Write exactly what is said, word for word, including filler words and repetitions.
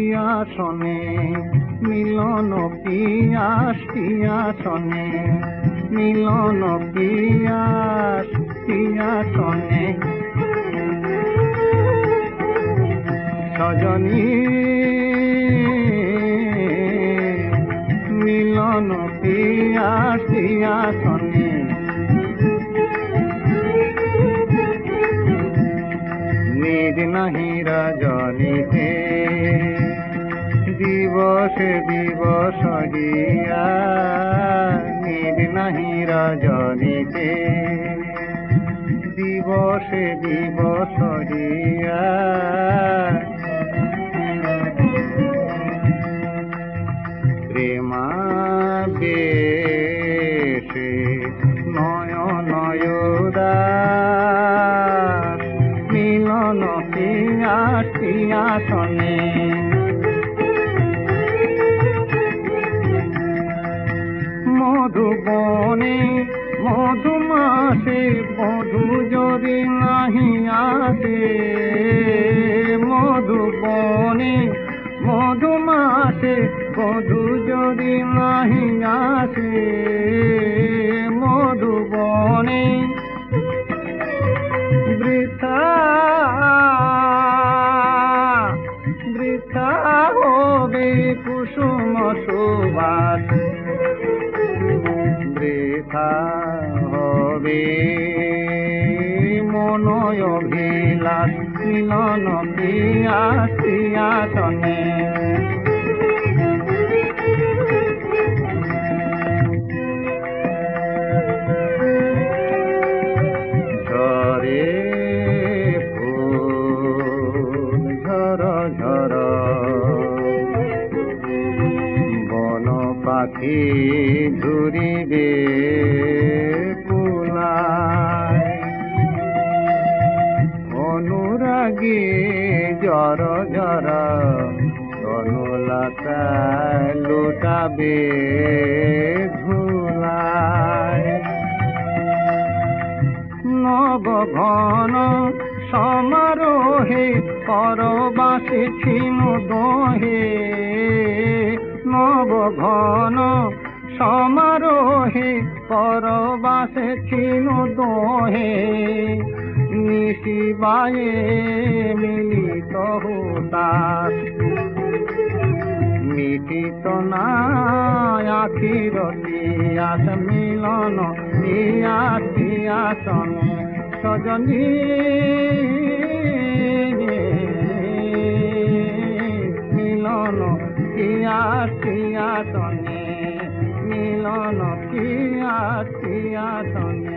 পিয়াসনে মিলন পিয়াস পিয়াসনে মিলন পিয়াস পিয়াসনে সজনী মিলন পিয়াস পিয়াসনে নিজ নাহি রজনীতে দিবসে দিবস দিয়া নিজ নাহি রজনীতে দিবসে দিবস দিয়া প্রেমা বেশে নয়ন উদাস মিলন পিয়াস পিয়াসনে মধুবনে মধুমাসে মধু যদি নাহি আসে মধুবনে মধুমাসে মধু যদি নাহি আসে মধুবনে বৃথা বৃথা হবে কুসুম সুবাস বৃথা হবে মনয় অভিলাষ মিলন পিয়াস পিয়াসনে ঝরে ফুল ঝর ঝর বন পাখি ঘুরিবে কুলায় অনুরাগী জর জর তনুলতা লুটাবে ধুলায় নব ঘন সমারোহে পরবাসে ছিনু দোহে নব ঘন সমারোহে পরবাসে ছিনু দোহে নিশিবায়ে মিলিত হুতাস মিটিত না আখির পিয়াস মিলন পিয়াস পিয়াসনে সজনী মিলন পিয়াস পিয়াসনে মিলন পিয়াস পিয়াসনে।